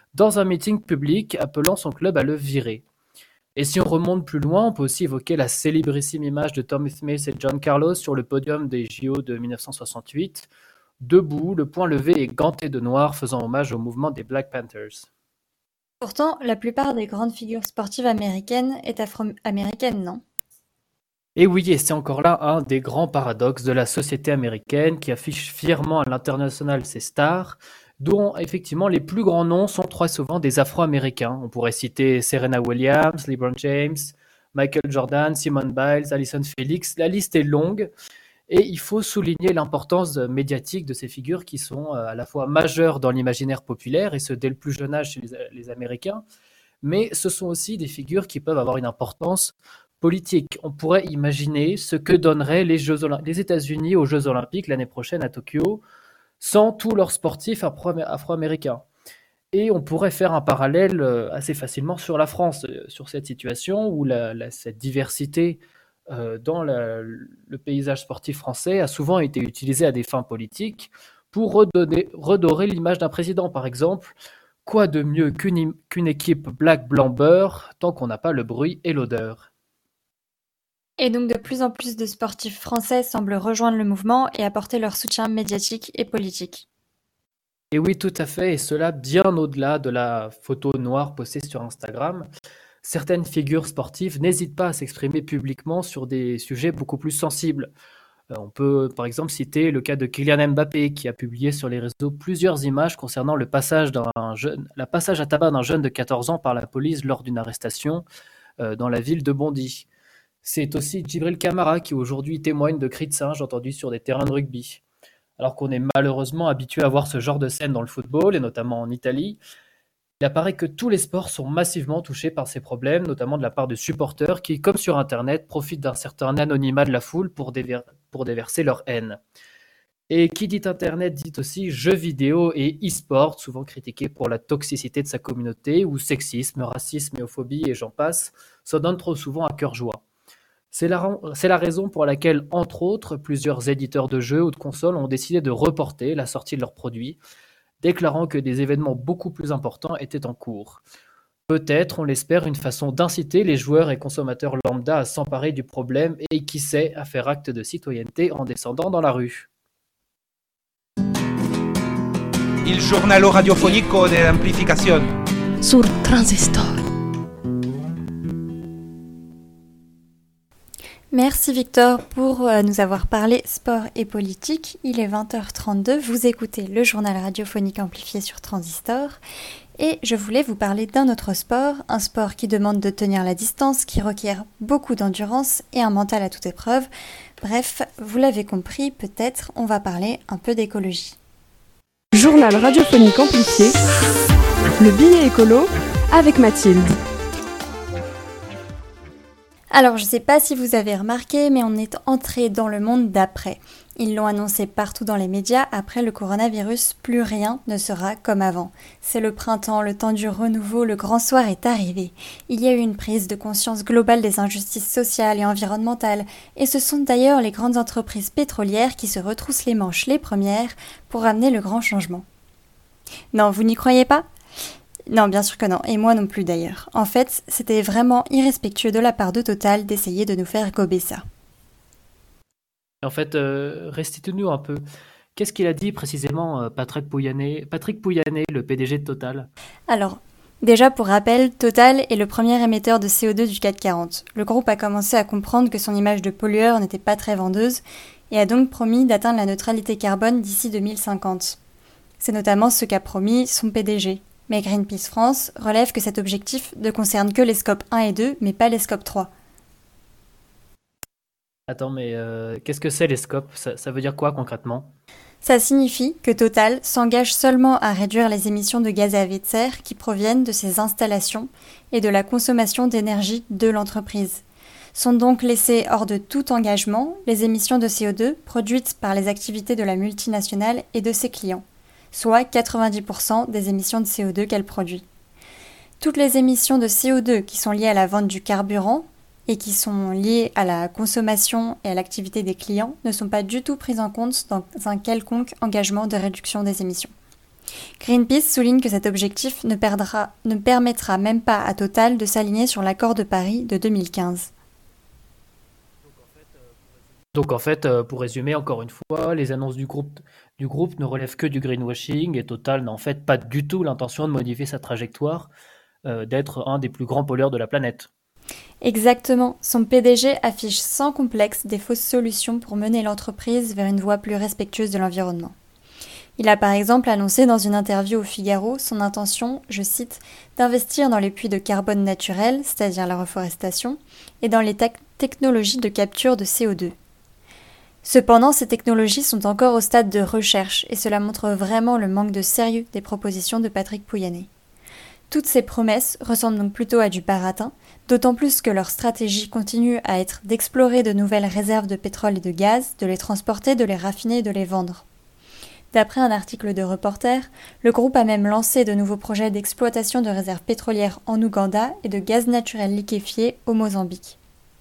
dans un meeting public appelant son club à le virer. Et si on remonte plus loin, on peut aussi évoquer la célébrissime image de Tommy Smith et John Carlos sur le podium des JO de 1968, debout, le poing levé et ganté de noir, faisant hommage au mouvement des Black Panthers. Pourtant, la plupart des grandes figures sportives américaines est afro-américaine, non? Et oui, et c'est encore là un des grands paradoxes de la société américaine qui affiche fièrement à l'international ses stars, dont effectivement les plus grands noms sont très souvent des Afro-Américains. On pourrait citer Serena Williams, LeBron James, Michael Jordan, Simone Biles, Allyson Felix. La liste est longue et il faut souligner l'importance médiatique de ces figures qui sont à la fois majeures dans l'imaginaire populaire, et ce dès le plus jeune âge chez les Américains, mais ce sont aussi des figures qui peuvent avoir une importance politique. On pourrait imaginer ce que donneraient les États-Unis aux Jeux Olympiques l'année prochaine à Tokyo sans tous leurs sportifs afro-américains. Et on pourrait faire un parallèle assez facilement sur la France, sur cette situation où cette diversité dans le paysage sportif français a souvent été utilisée à des fins politiques pour redorer l'image d'un président, par exemple. Quoi de mieux qu'une équipe black-blanc-beurre tant qu'on n'a pas le bruit et l'odeur? Et donc de plus en plus de sportifs français semblent rejoindre le mouvement et apporter leur soutien médiatique et politique. Et oui, tout à fait, et cela bien au-delà de la photo noire postée sur Instagram. Certaines figures sportives n'hésitent pas à s'exprimer publiquement sur des sujets beaucoup plus sensibles. On peut par exemple citer le cas de Kylian Mbappé qui a publié sur les réseaux plusieurs images concernant le passage à tabac d'un jeune de 14 ans par la police lors d'une arrestation dans la ville de Bondy. C'est aussi Djibril Camara qui aujourd'hui témoigne de cris de singe entendus sur des terrains de rugby. Alors qu'on est malheureusement habitué à voir ce genre de scène dans le football, et notamment en Italie, il apparaît que tous les sports sont massivement touchés par ces problèmes, notamment de la part de supporters qui, comme sur Internet, profitent d'un certain anonymat de la foule pour déverser leur haine. Et qui dit Internet dit aussi jeux vidéo et e-sport, souvent critiqués pour la toxicité de sa communauté, où sexisme, racisme, néophobie et j'en passe s'en donnent trop souvent à cœur joie. C'est la raison pour laquelle, entre autres, plusieurs éditeurs de jeux ou de consoles ont décidé de reporter la sortie de leurs produits, déclarant que des événements beaucoup plus importants étaient en cours. Peut-être, on l'espère, une façon d'inciter les joueurs et consommateurs lambda à s'emparer du problème et, qui sait, à faire acte de citoyenneté en descendant dans la rue. Il giornalo radiofonico dell'amplificazione. Sur Transistor. Merci Victor pour nous avoir parlé sport et politique. Il est 20h32, vous écoutez le journal radiophonique amplifié sur Transistor et je voulais vous parler d'un autre sport, un sport qui demande de tenir la distance, qui requiert beaucoup d'endurance et un mental à toute épreuve. Bref, vous l'avez compris, peut-être on va parler un peu d'écologie. Journal radiophonique amplifié, le billet écolo avec Mathilde. Alors, je ne sais pas si vous avez remarqué, mais on est entré dans le monde d'après. Ils l'ont annoncé partout dans les médias, après le coronavirus, plus rien ne sera comme avant. C'est le printemps, le temps du renouveau, le grand soir est arrivé. Il y a eu une prise de conscience globale des injustices sociales et environnementales, et ce sont d'ailleurs les grandes entreprises pétrolières qui se retroussent les manches les premières pour amener le grand changement. Non, vous n'y croyez pas ? Non, bien sûr que non, et moi non plus d'ailleurs. En fait, c'était vraiment irrespectueux de la part de Total d'essayer de nous faire gober ça. En fait, restitue-nous un peu. Qu'est-ce qu'il a dit précisément, Patrick Pouyanné, le PDG de Total ? Alors, déjà pour rappel, Total est le premier émetteur de CO2 du CAC 40. Le groupe a commencé à comprendre que son image de pollueur n'était pas très vendeuse et a donc promis d'atteindre la neutralité carbone d'ici 2050. C'est notamment ce qu'a promis son PDG. Mais Greenpeace France relève que cet objectif ne concerne que les scopes 1 et 2, mais pas les scopes 3. Attends, mais qu'est-ce que c'est les scopes ? Ça veut dire quoi concrètement ? Ça signifie que Total s'engage seulement à réduire les émissions de gaz à effet de serre qui proviennent de ses installations et de la consommation d'énergie de l'entreprise. Sont donc laissées hors de tout engagement les émissions de CO2 produites par les activités de la multinationale et de ses clients, soit 90% des émissions de CO2 qu'elle produit. Toutes les émissions de CO2 qui sont liées à la vente du carburant et qui sont liées à la consommation et à l'activité des clients ne sont pas du tout prises en compte dans un quelconque engagement de réduction des émissions. Greenpeace souligne que cet objectif ne permettra même pas à Total de s'aligner sur l'accord de Paris de 2015. Donc en fait, pour résumer encore une fois, les annonces du groupe ne relèvent que du greenwashing et Total n'a en fait pas du tout l'intention de modifier sa trajectoire, d'être un des plus grands pollueurs de la planète. Exactement, son PDG affiche sans complexe des fausses solutions pour mener l'entreprise vers une voie plus respectueuse de l'environnement. Il a par exemple annoncé dans une interview au Figaro son intention, je cite, d'investir dans les puits de carbone naturel, c'est-à-dire la reforestation, et dans les technologies de capture de CO2. Cependant, ces technologies sont encore au stade de recherche et cela montre vraiment le manque de sérieux des propositions de Patrick Pouyanné. Toutes ces promesses ressemblent donc plutôt à du baratin, d'autant plus que leur stratégie continue à être d'explorer de nouvelles réserves de pétrole et de gaz, de les transporter, de les raffiner et de les vendre. D'après un article de Reporter, le groupe a même lancé de nouveaux projets d'exploitation de réserves pétrolières en Ouganda et de gaz naturel liquéfié au Mozambique.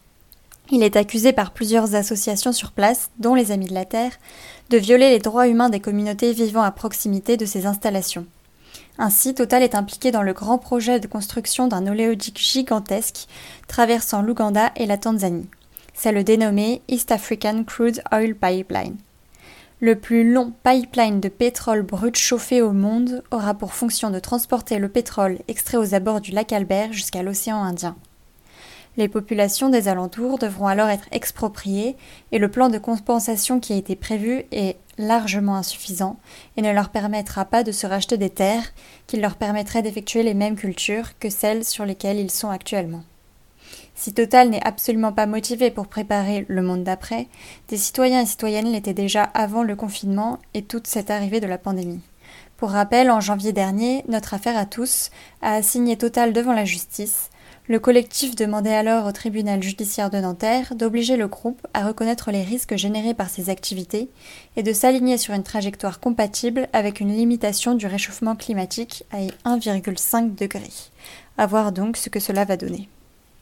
Il est accusé par plusieurs associations sur place, dont les Amis de la Terre, de violer les droits humains des communautés vivant à proximité de ces installations. Ainsi, Total est impliqué dans le grand projet de construction d'un oléoduc gigantesque traversant l'Ouganda et la Tanzanie. C'est le dénommé East African Crude Oil Pipeline. Le plus long pipeline de pétrole brut chauffé au monde aura pour fonction de transporter le pétrole extrait aux abords du lac Albert jusqu'à l'océan Indien. Les populations des alentours devront alors être expropriées et le plan de compensation qui a été prévu est largement insuffisant et ne leur permettra pas de se racheter des terres qui leur permettraient d'effectuer les mêmes cultures que celles sur lesquelles ils sont actuellement. Si Total n'est absolument pas motivé pour préparer le monde d'après, des citoyens et citoyennes l'étaient déjà avant le confinement et toute cette arrivée de la pandémie. Pour rappel, en janvier dernier, Notre Affaire à tous a assigné Total devant la justice. Le collectif demandait alors au tribunal judiciaire de Nanterre d'obliger le groupe à reconnaître les risques générés par ses activités et de s'aligner sur une trajectoire compatible avec une limitation du réchauffement climatique à 1,5 degré. À voir donc ce que cela va donner.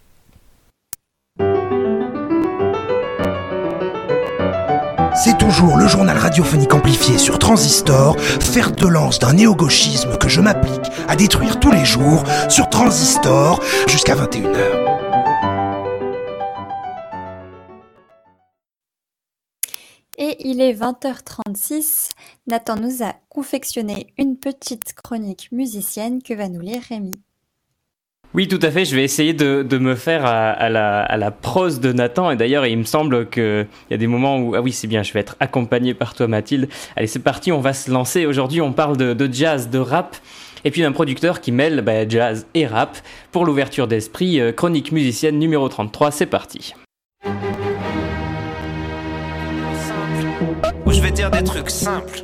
C'est toujours le journal radiophonique amplifié sur Transistor, fer de lance d'un néo-gauchisme que je m'applique à détruire tous les jours sur Transistor jusqu'à 21h. Et il est 20h36. Nathan nous a confectionné une petite chronique musicienne que va nous lire Rémi. Oui, tout à fait. Je vais essayer de me faire à la prose de Nathan. Et d'ailleurs, il me semble qu'il y a des moments où... Ah oui, c'est bien, je vais être accompagné par toi, Mathilde. Allez, c'est parti, on va se lancer. Aujourd'hui, on parle de jazz, de rap, et puis d'un producteur qui mêle jazz et rap. Pour l'ouverture d'esprit, chronique musicienne numéro 33, c'est parti. Où je vais dire des trucs simples.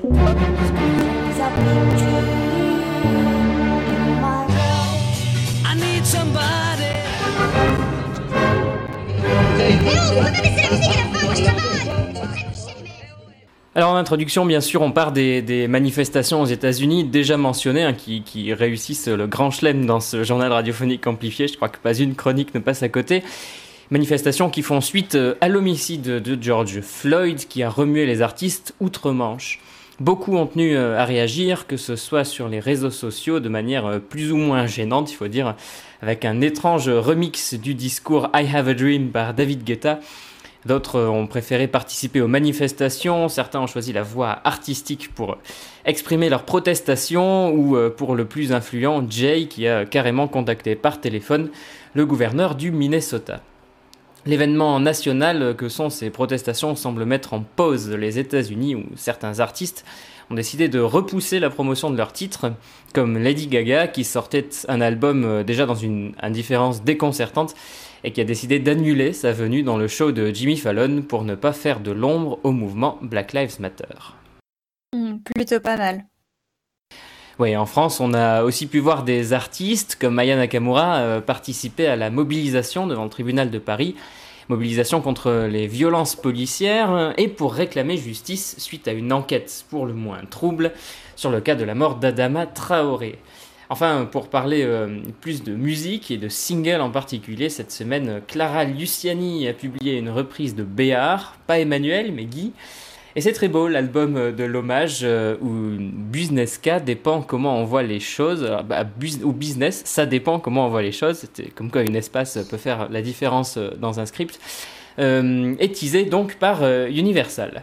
Alors en introduction, bien sûr, on part des manifestations aux États-Unis déjà mentionnées, qui réussissent le grand chelem dans ce journal radiophonique amplifié. Je crois que pas une chronique ne passe à côté. Manifestations qui font suite à l'homicide de George Floyd, qui a remué les artistes outre-Manche. Beaucoup ont tenu à réagir, que ce soit sur les réseaux sociaux de manière plus ou moins gênante, il faut dire, avec un étrange remix du discours I Have a Dream par David Guetta. D'autres ont préféré participer aux manifestations, certains ont choisi la voie artistique pour exprimer leur protestation, ou pour le plus influent, Jay, qui a carrément contacté par téléphone le gouverneur du Minnesota. L'événement national que sont ces protestations semble mettre en pause les États-Unis, où certains artistes ont décidé de repousser la promotion de leurs titres, comme Lady Gaga, qui sortait un album déjà dans une indifférence déconcertante, et qui a décidé d'annuler sa venue dans le show de Jimmy Fallon pour ne pas faire de l'ombre au mouvement Black Lives Matter. Plutôt pas mal. Oui, en France, on a aussi pu voir des artistes comme Aya Nakamura participer à la mobilisation devant le tribunal de Paris, mobilisation contre les violences policières et pour réclamer justice suite à une enquête pour le moins trouble sur le cas de la mort d'Adama Traoré. Enfin, pour parler plus de musique et de singles en particulier, cette semaine, Clara Luciani a publié une reprise de Béard, pas Emmanuel, mais Guy. Et c'est très beau, l'album de l'hommage où Business-K dépend comment on voit les choses. Ou business, ça dépend comment on voit les choses. C'est comme quoi une espace peut faire la différence dans un script. Et teasé donc par Universal.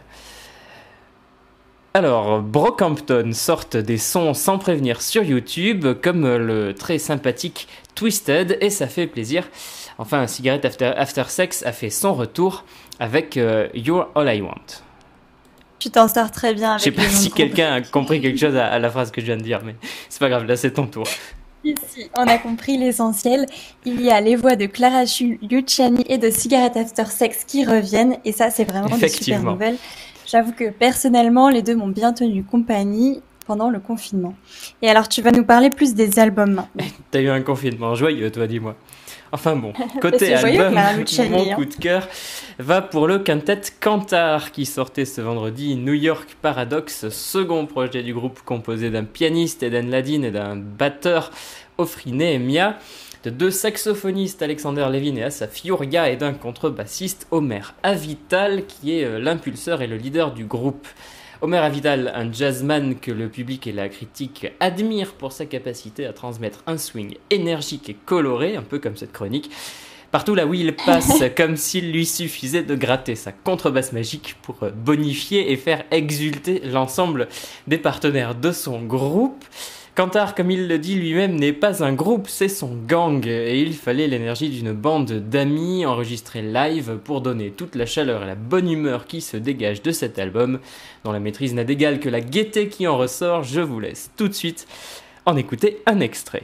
Alors, Brockhampton sortent des sons sans prévenir sur YouTube, comme le très sympathique Twisted, et ça fait plaisir. Enfin, Cigarette After Sex a fait son retour avec You're All I Want. Tu t'en sors très bien avec. Je sais pas si quelqu'un a compris quelque chose à la phrase que je viens de dire, mais c'est pas grave, là c'est ton tour. Ici, on a compris l'essentiel. Il y a les voix de Clara Luciani et de Cigarette After Sex qui reviennent, et ça c'est vraiment des super nouvelles. J'avoue que personnellement, les deux m'ont bien tenu compagnie pendant le confinement. Et alors, tu vas nous parler plus des albums maintenant. T'as eu un confinement joyeux, toi, dis-moi. Enfin bon, côté album, mon coup de cœur va pour le quintet Kantar qui sortait ce vendredi New York Paradox, second projet du groupe composé d'un pianiste, Eden Ladin, et d'un batteur, Ofri Nehemia, de 2 saxophonistes, Alexander Levin et Asaf Yuria, et d'un contrebassiste, Omer Avital, qui est l'impulseur et le leader du groupe. Omer Avital, un jazzman que le public et la critique admirent pour sa capacité à transmettre un swing énergique et coloré, un peu comme cette chronique, partout là où il passe, comme s'il lui suffisait de gratter sa contrebasse magique pour bonifier et faire exulter l'ensemble des partenaires de son groupe. Kantar, comme il le dit lui-même, n'est pas un groupe, c'est son gang, et il fallait l'énergie d'une bande d'amis enregistrés live pour donner toute la chaleur et la bonne humeur qui se dégage de cet album, dont la maîtrise n'a d'égal que la gaieté qui en ressort. Je vous laisse tout de suite en écouter un extrait.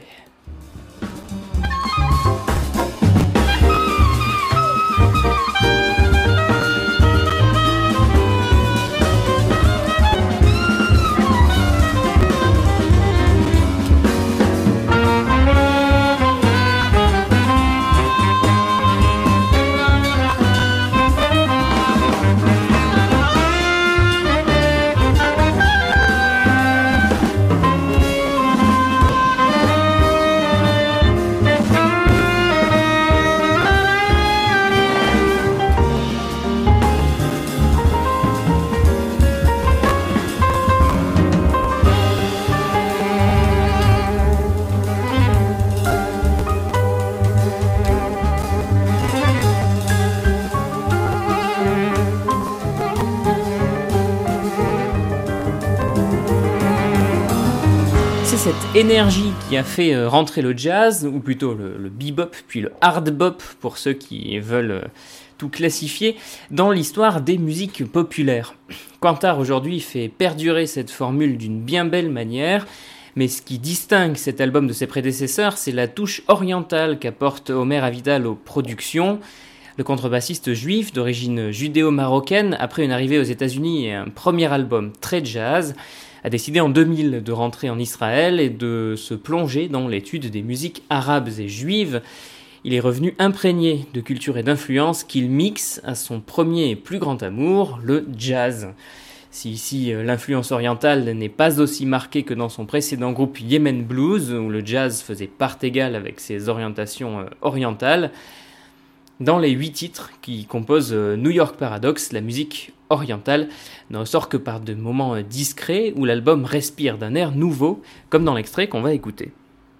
Cette énergie qui a fait rentrer le jazz, ou plutôt le bebop, puis le hard bop pour ceux qui veulent tout classifier, dans l'histoire des musiques populaires. Kantar aujourd'hui fait perdurer cette formule d'une bien belle manière, mais ce qui distingue cet album de ses prédécesseurs, c'est la touche orientale qu'apporte Omer Avital aux productions. Le contrebassiste juif d'origine judéo-marocaine, après une arrivée aux États-Unis et un premier album très jazz, a décidé en 2000 de rentrer en Israël et de se plonger dans l'étude des musiques arabes et juives. Il est revenu imprégné de culture et d'influence qu'il mixe à son premier et plus grand amour, le jazz. Si ici l'influence orientale n'est pas aussi marquée que dans son précédent groupe Yemen Blues, où le jazz faisait part égale avec ses orientations orientales, dans les 8 titres qui composent New York Paradox, la musique orientale ne ressort que par de moments discrets où l'album respire d'un air nouveau, comme dans l'extrait qu'on va écouter.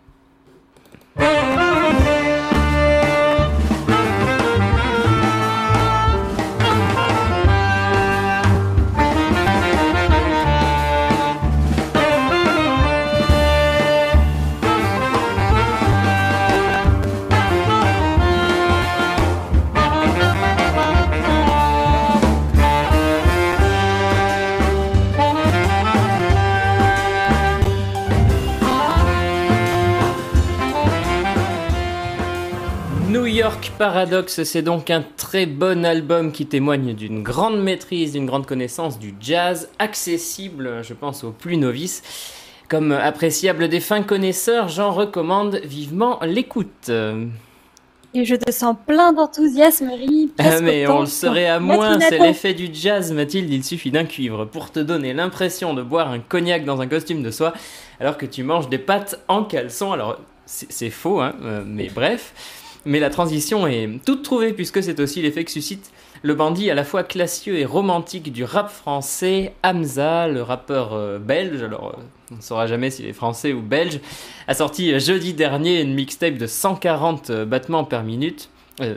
New York Paradox, c'est donc un très bon album qui témoigne d'une grande maîtrise, d'une grande connaissance du jazz, accessible, je pense, aux plus novices. Comme appréciable des fins connaisseurs, j'en recommande vivement l'écoute. Et je te sens plein d'enthousiasme, Rémi. Mais on le serait à moins, c'est l'effet du jazz, Mathilde, il suffit d'un cuivre pour te donner l'impression de boire un cognac dans un costume de soie, alors que tu manges des pâtes en caleçon. Alors, c'est faux, hein, mais bref. Mais la transition est toute trouvée puisque c'est aussi l'effet que suscite le bandit à la fois classieux et romantique du rap français, Hamza, le rappeur belge, alors on ne saura jamais s'il est français ou belge, a sorti jeudi dernier une mixtape de 140 battements par minute,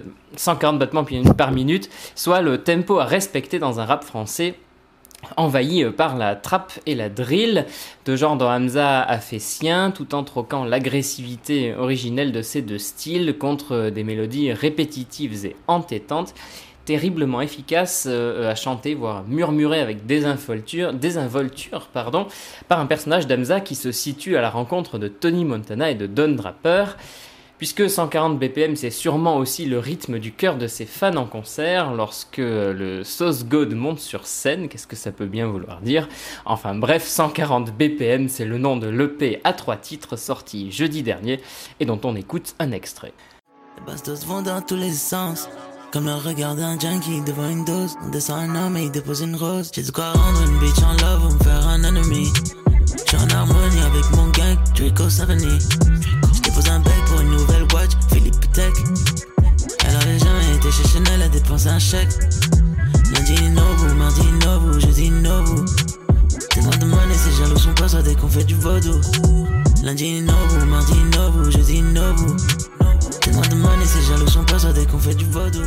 soit le tempo à respecter dans un rap français envahi par la trap et la drill, deux genres dont Hamza a fait sien, tout en troquant l'agressivité originelle de ces deux styles contre des mélodies répétitives et entêtantes, terriblement efficaces à chanter, voire murmurer avec désinvolture, par un personnage d'Hamza qui se situe à la rencontre de Tony Montana et de Don Draper. Puisque 140 BPM, c'est sûrement aussi le rythme du cœur de ses fans en concert, lorsque le Sauce God monte sur scène, qu'est-ce que ça peut bien vouloir dire ? Enfin bref, 140 BPM, c'est le nom de l'EP à 3 titres sorti jeudi dernier, et dont on écoute un extrait. Les bastos vont dans tous les sens, comme le regard d'un junkie devant une dose. On descend un homme et il dépose une rose. J'ai de quoi rendre une bitch en love ou me faire un ennemi. J'suis en harmonie avec mon gang, Draco Savani. J'dépose un bec pour une nouvelle watch, Philippe Tech. Elle avait jamais été chez Chanel, a dépensé un chèque. Lundi Nobu, mardi Nobu, jeudi Nobu. Tellement de money, ces jaloux sont persuadés qu'on fait du vaudou. Lundi Nobu, mardi Nobu, jeudi Nobu. Tellement de money, ces jaloux sont persuadés qu'on fait du vaudou.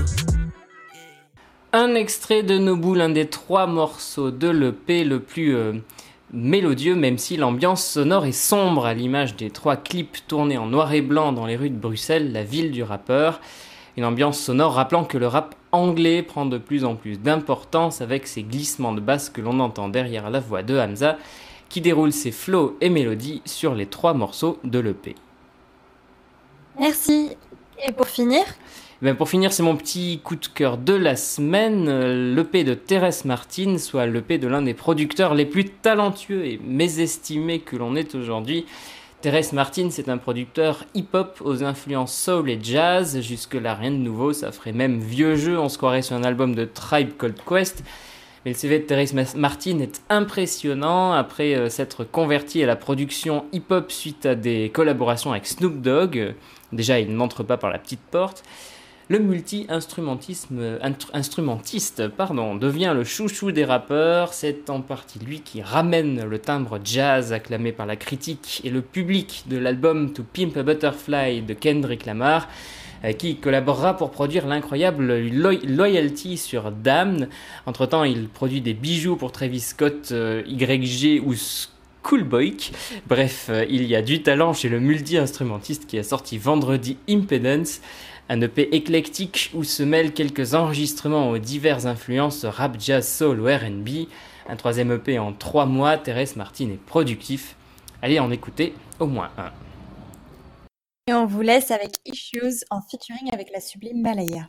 Un extrait de Nobu, l'un des 3 morceaux de l'EP le plus mélodieux, même si l'ambiance sonore est sombre, à l'image des 3 clips tournés en noir et blanc dans les rues de Bruxelles, la ville du rappeur. Une ambiance sonore rappelant que le rap anglais prend de plus en plus d'importance avec ces glissements de basse que l'on entend derrière la voix de Hamza, qui déroule ses flows et mélodies sur les 3 morceaux de l'EP. Merci. Et pour finir ? Pour finir, c'est mon petit coup de cœur de la semaine, l'EP de Terrence Martin, soit l'EP de l'un des producteurs les plus talentueux et mésestimés que l'on ait aujourd'hui. Terrence Martin, c'est un producteur hip-hop aux influences soul et jazz, jusque-là rien de nouveau, ça ferait même vieux jeu, on se croirait sur un album de Tribe Called Quest. Mais le CV de Terrence Martin est impressionnant, après s'être converti à la production hip-hop suite à des collaborations avec Snoop Dogg. Déjà, il n'entre pas par la petite porte. Le multi-instrumentiste devient le chouchou des rappeurs. C'est en partie lui qui ramène le timbre jazz acclamé par la critique et le public de l'album To Pimp a Butterfly de Kendrick Lamar, qui collaborera pour produire l'incroyable Loyalty sur Damned. Entre-temps, il produit des bijoux pour Travis Scott, YG ou Schoolboy. Bref, il y a du talent chez le multi-instrumentiste qui a sorti vendredi Impedance, un EP éclectique où se mêlent quelques enregistrements aux diverses influences rap, jazz, soul ou R&B. Un 3e EP en 3 mois, Terrence Martin est productif. Allez en écouter au moins un. Et on vous laisse avec Issues en featuring avec la sublime Malaya.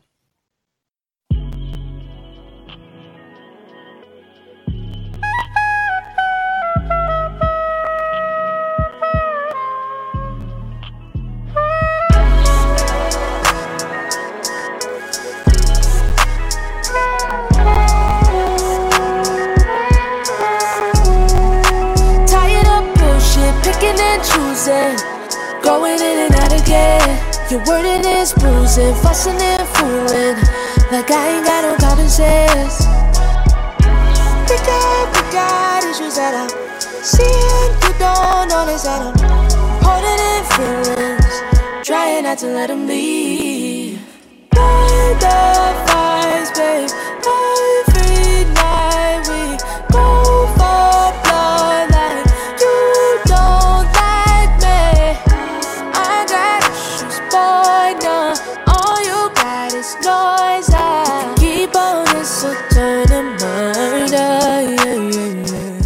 Going in and out again. Your wording is bruising, fussing and fooling, like I ain't got no common sense. We got issues that I'm seeing. You don't notice that I'm holding in feelings, trying not to let them leave. By the fires, babe, every night we go for blood like you don't like me. I got issues, boy, now all you got is noise. I keep on this, so turn to murder, yeah.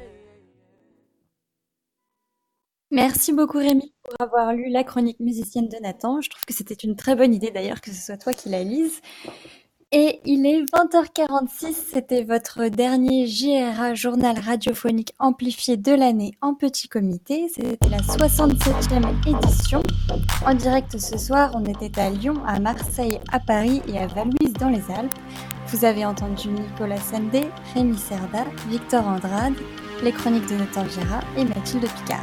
Merci beaucoup Rémi pour avoir lu la chronique musicienne de Nathan. Je trouve que c'était une très bonne idée d'ailleurs que ce soit toi qui la lise. Et il est 20h46, c'était votre dernier JRA, journal radiophonique amplifié de l'année en petit comité. C'était la 67e édition. En direct ce soir, on était à Lyon, à Marseille, à Paris et à Vallouise dans les Alpes. Vous avez entendu Nicolas Sandé, Rémi Cerda, Victor Andrade, les chroniques de Nathan Gérard et Mathilde Picard.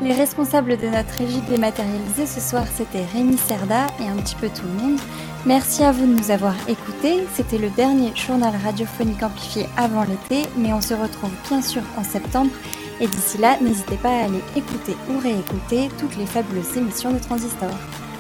Les responsables de notre régie dématérialisée ce soir, c'était Rémi Cerda et un petit peu tout le monde. Merci à vous de nous avoir écoutés. C'était le dernier journal radiophonique amplifié avant l'été, mais on se retrouve bien sûr en septembre. Et d'ici là, n'hésitez pas à aller écouter ou réécouter toutes les fabuleuses émissions de Transistor.